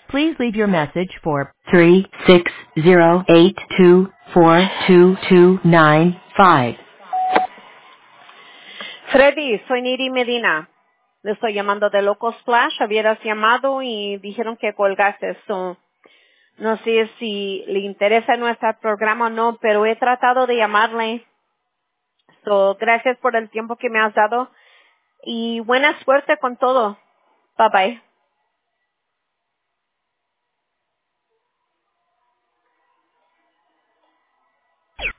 Please leave your message for 36082422295. Freddy, soy Niri Medina. Le estoy llamando de Loco Splash. Habieras llamado y dijeron que colgaste. No sé si le interesa nuestro programa o no, pero he tratado de llamarle. Gracias por el tiempo que me has dado y buena suerte con todo. Bye bye.